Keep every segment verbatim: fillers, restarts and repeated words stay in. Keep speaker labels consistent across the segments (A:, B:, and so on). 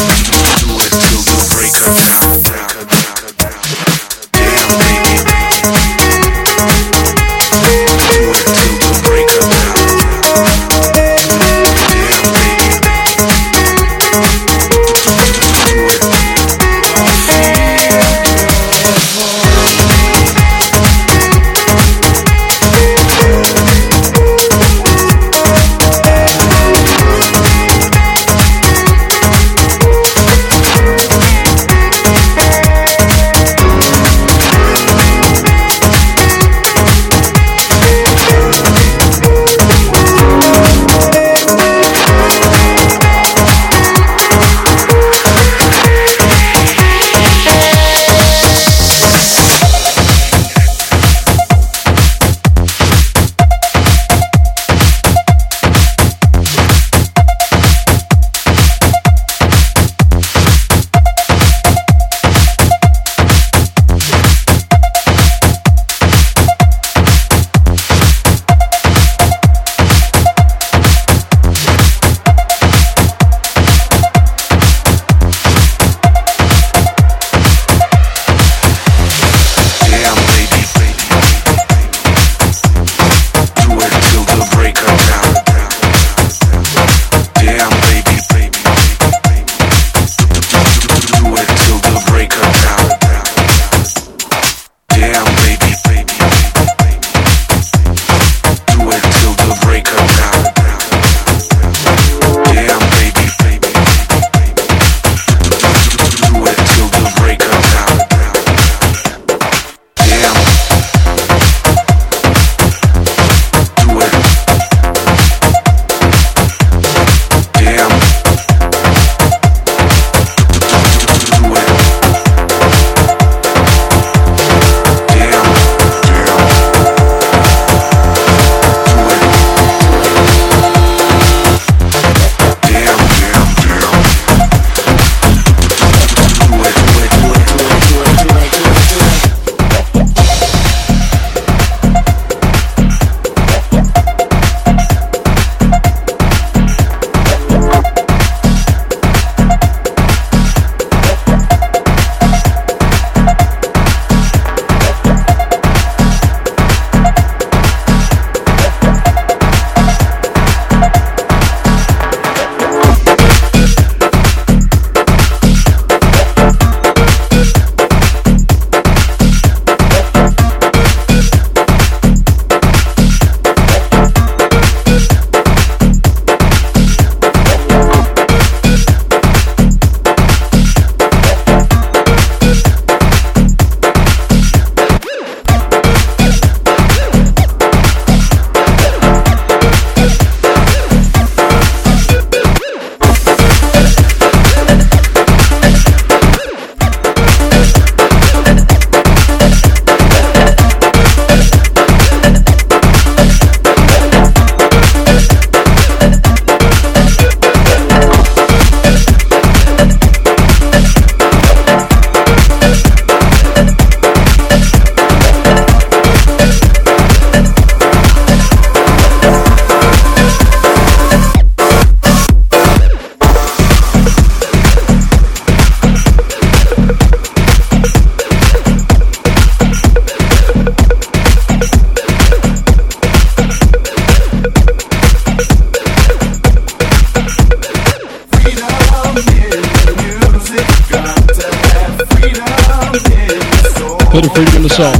A: Put the freedom in the song.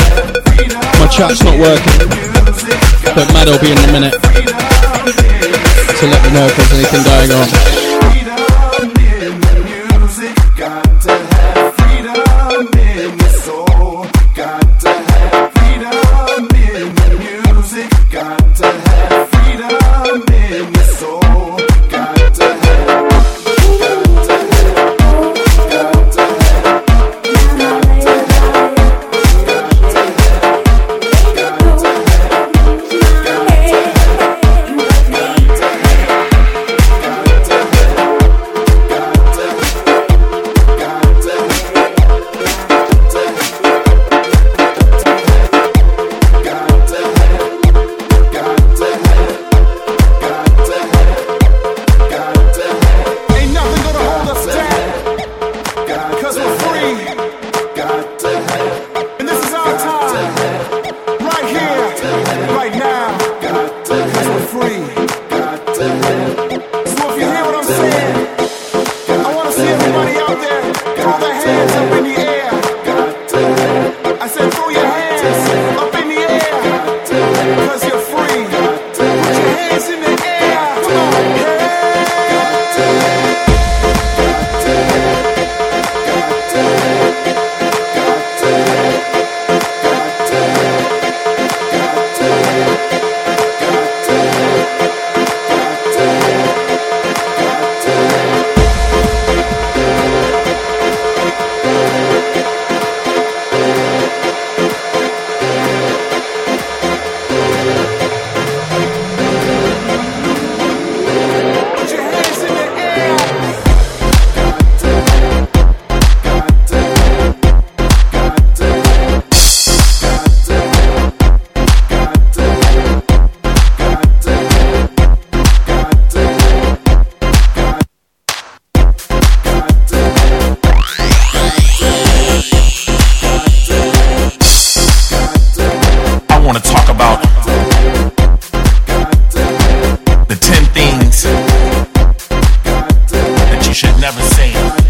A: My chat's not working, but Matt will be in a minute to let me know if there's anything going on.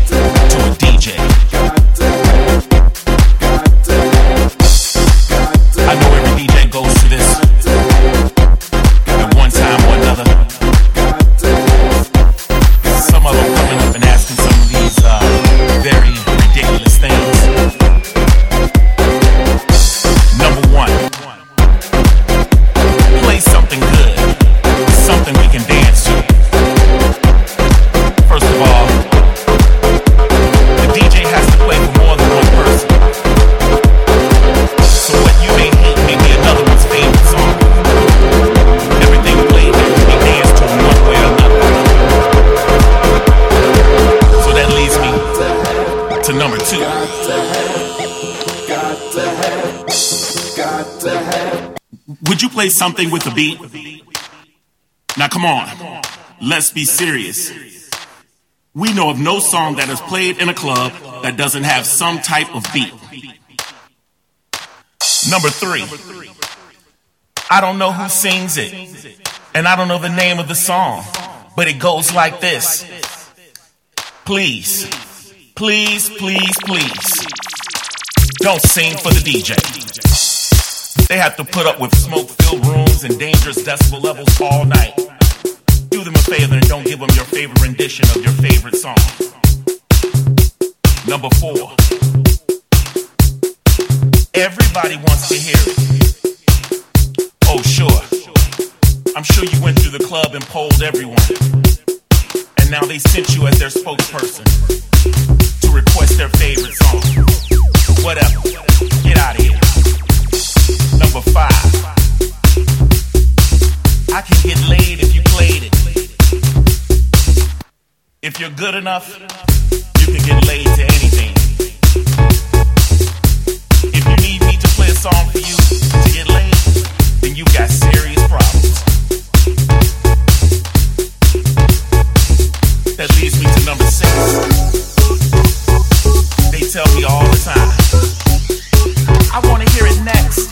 B: to a D J. I know every D J goes through this at one time or another. Some of them coming up and asking some of these uh, very ridiculous things. Number one, play something good, something we can dance to. First of all, the D J has to play for more than one person. So what you may hate may be another one's favorite song. Everything played there can be danced to in one way or another. So that leads me to number two. Would you play something with a beat? Now come on, let's be serious. We know of no song that is played in a club that doesn't have some type of beat. Number three, I don't know who sings it, and I don't know the name of the song, but it goes like this. Please, please, please, please, don't sing for the D J. They have to put up with smoke-filled rooms and dangerous decibel levels all night. Do them a favor and don't give them your favorite rendition of your favorite song. Number four, everybody wants to hear it. Oh, sure. I'm sure you went through the club and polled everyone. And now they sent you as their spokesperson to request their favorite song. Whatever. Get out of here. Number five, I can get laid if you played it. If you're good enough, you can get laid to anything. If you need me to play a song for you to get laid, then you got serious problems. That leads me to number six. They tell me all the time, I want to hear it next.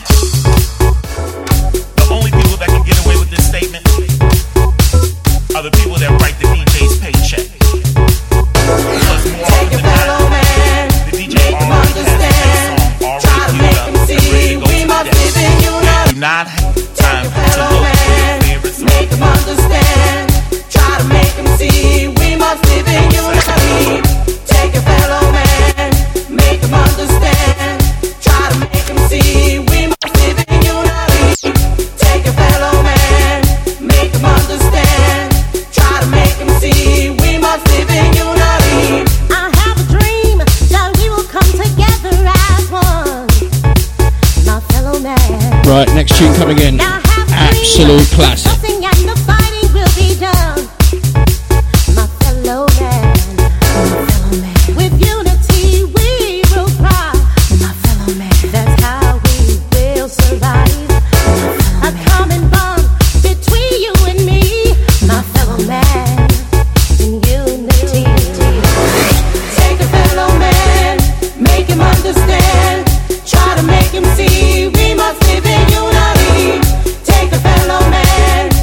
B: The only people that can get away with this statement are the people that write the D J's paycheck. Because more often than not, the D J already has a song already queued up and ready to go to the desk. You do not have time to look for your favorite song.
C: Make them understand. Try to make them see we must live in unity. Take a fellow man, make them understand. Try to make them see we must live in unity. Take a fellow man, make them understand. Try to make them see we must live in unity.
D: I have a dream that we will come together as one, my fellow man.
A: Right, next tune coming in. Absolute classic.
D: Nothing and the fighting will be done, my fellow man. My fellow man. With unity we will thrive, my fellow man. That's how we will survive. A common bond between you and me, my fellow man. In unity.
C: Take a fellow man, make him understand. Try to make him see we must live in unity. Take a fellow man,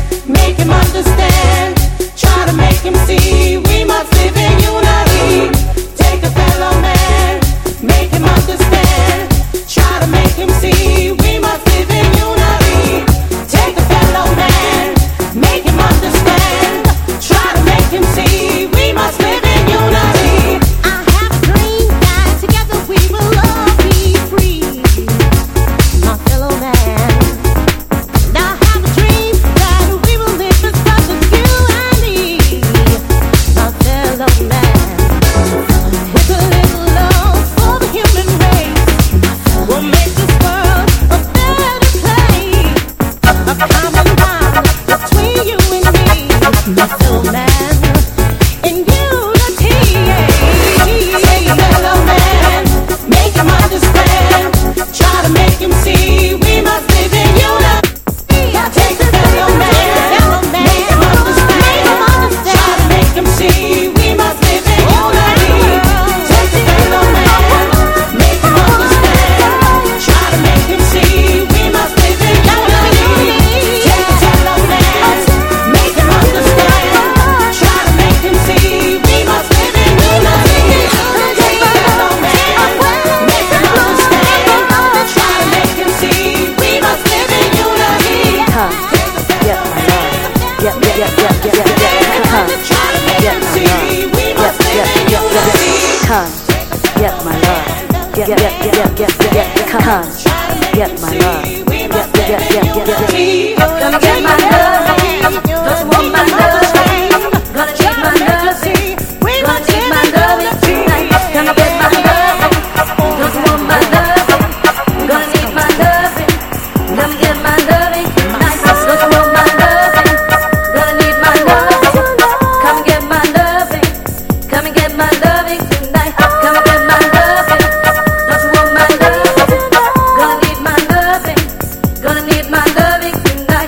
E: come, get my love. Get, get, get, get, get, get, get, come, get my love. Get, get, get, get, get, get, gonna get my love. Don't you want my love? Gonna need my love. Gonna need my love tonight. Gonna get my love. Don't you want my love? Gonna need my love. Gonna get my love tonight. Don't you want my love? Gonna need my love. Come get my love. Come and get my love tonight. Come and get my love. Don't you want my love? Gonna need my love. Gonna need my love tonight.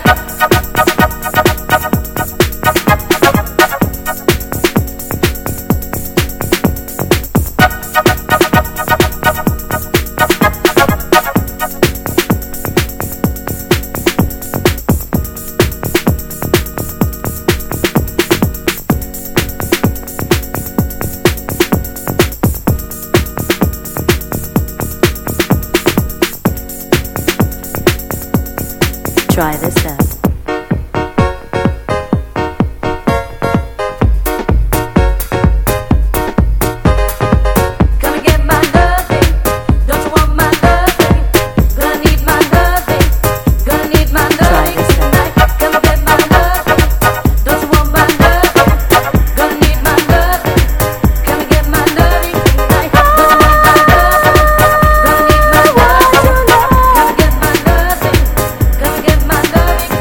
E: Try this out. Come and get my loving. Don't you want my loving? Gonna need my loving. Gonna need my loving tonight. Come and get my loving. Don't you want my loving? Gonna need my loving. Come and get my loving tonight. Don't you want my loving? Gonna need my loving. Come and get my loving. Come and get my loving.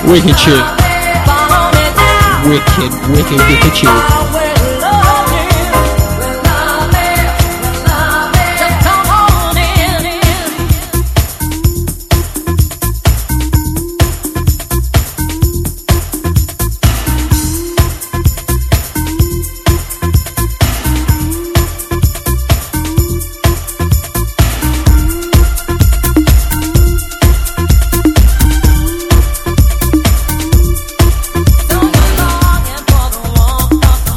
A: Wicked tune. Wicked, wicked, wicked tune.
C: Don't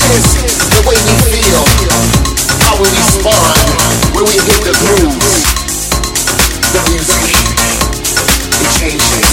F: is the way we feel, how we respond, when we hit the grooves. The music, it changes.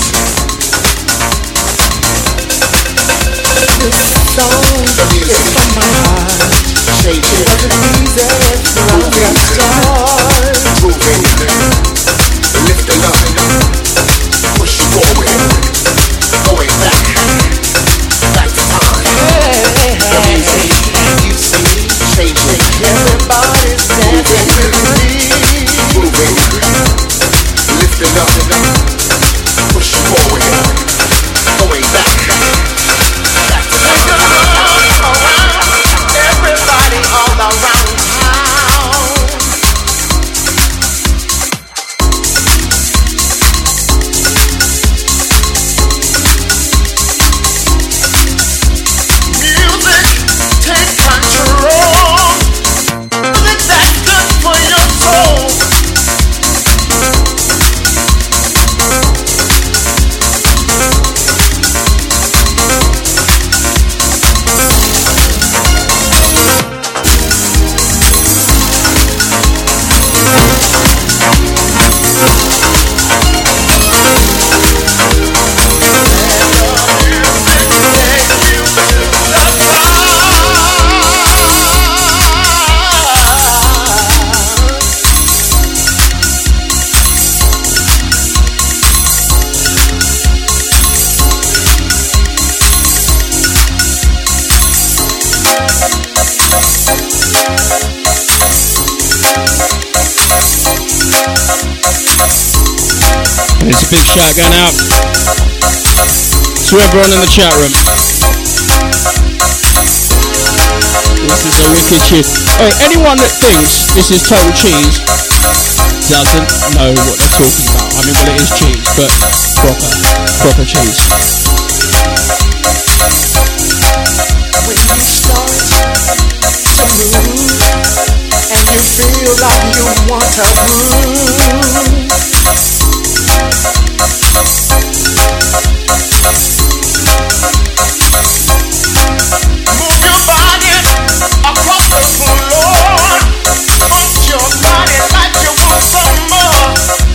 C: This song
F: The music
C: is from my heart.
F: changes.
C: Wasn't easy from the start.
F: Moving, lifting up, pushing forward, going back, back to time. The music, you see, changing.
C: Everybody's dancing with me.
F: Moving, lifting up, pushing forward, going back, back to time.
C: Everybody all around town.
F: Music, take control. Music that's good for your soul.
A: It's a big shout going out to everyone in the chat room. This is a wicked cheese. Hey, anyone that thinks this is total cheese doesn't know what they're talking about. I mean, well, it is cheese, but proper, proper cheese.
C: When you start to move and you feel like you want to groove.
F: Move your body across the floor. Move your body like you want some more.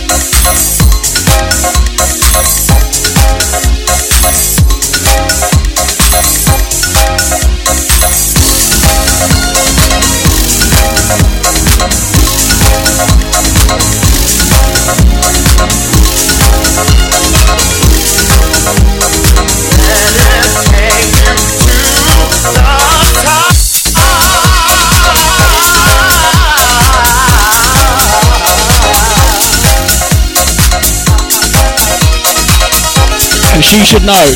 A: And she should know.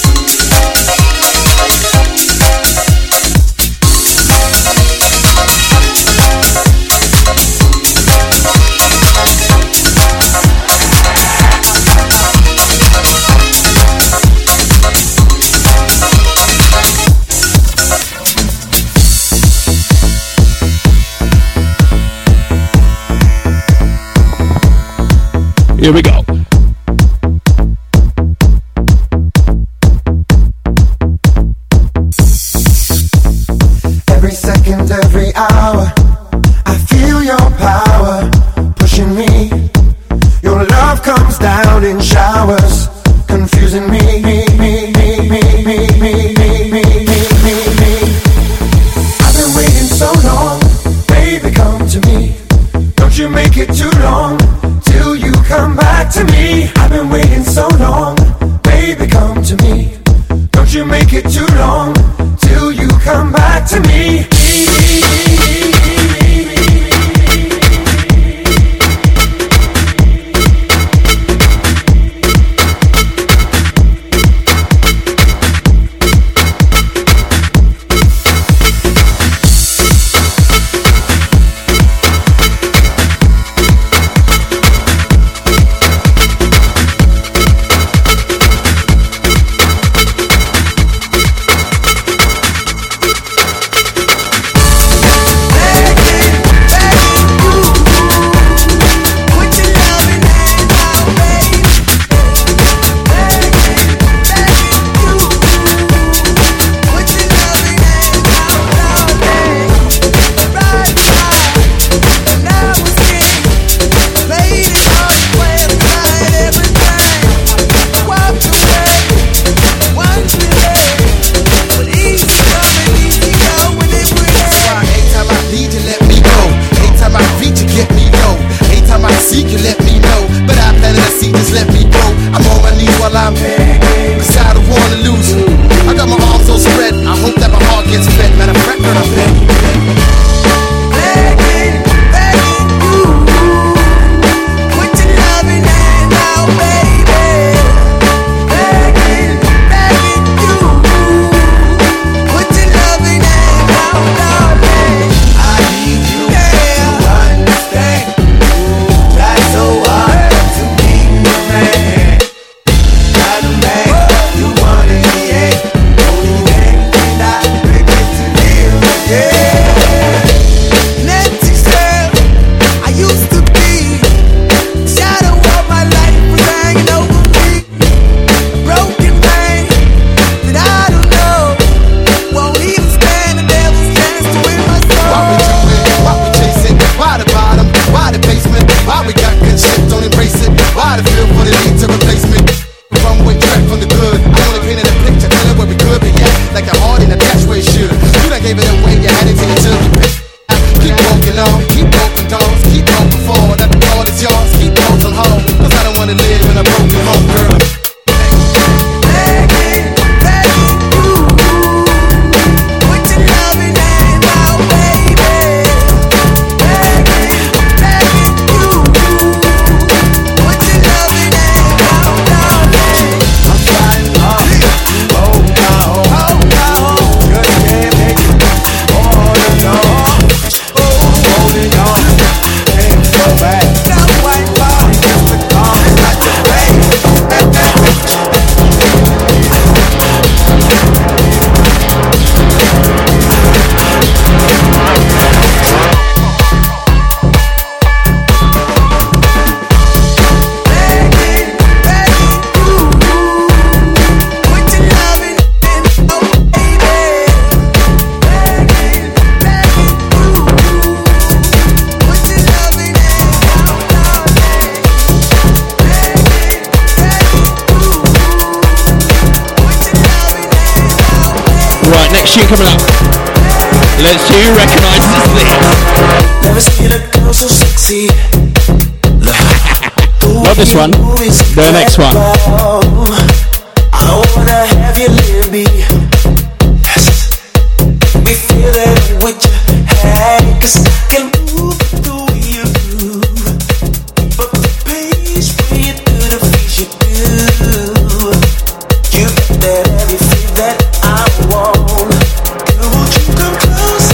A: Here we go.
G: Every second, every hour, I feel your power pushing me. Your love comes down in showers, confusing me. me, me, me, me, me, me, me, me, me, me. I've been waiting so long, baby, come to me. Don't you make it too long till you come back to me. I've been waiting so long, baby, come to me. Don't you make it too long till you come back to me.
A: Next tune coming up. Let's see who recognises this.
H: Never seen a girl so sexy.
A: Not this one. The next one.
H: I wanna have you near me. Yes. We feel it with your hand, 'cause I can move the way you move. But the pace when you do the things you do, you got that heavy feel that I want. Girl, won't you come closer?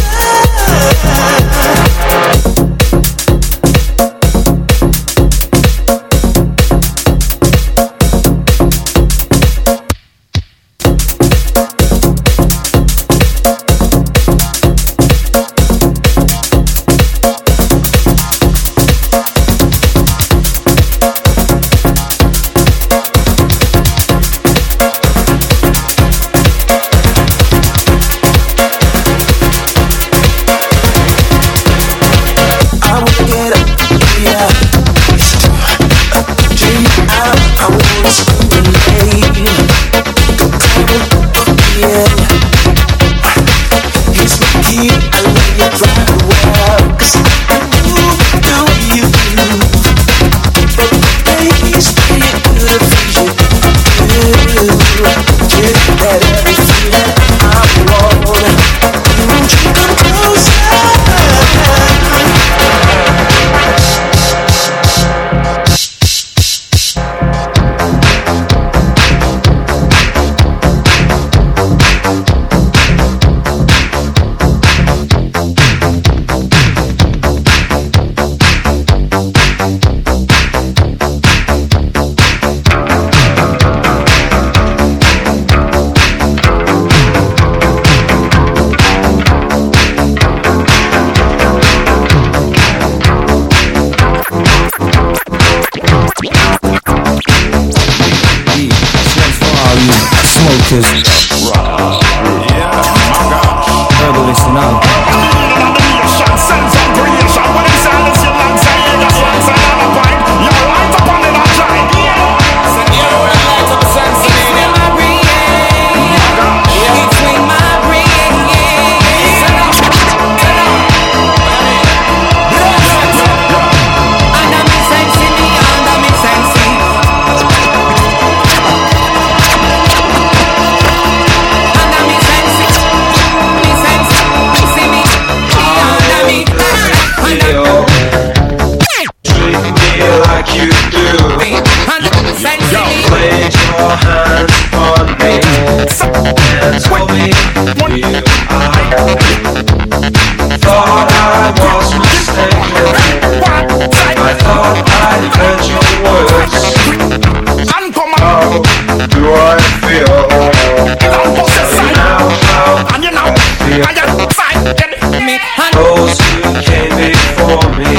I: Those who came before me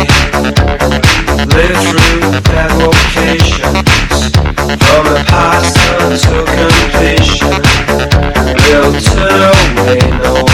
I: lived through their vocations, from the past until completion. They'll turn away no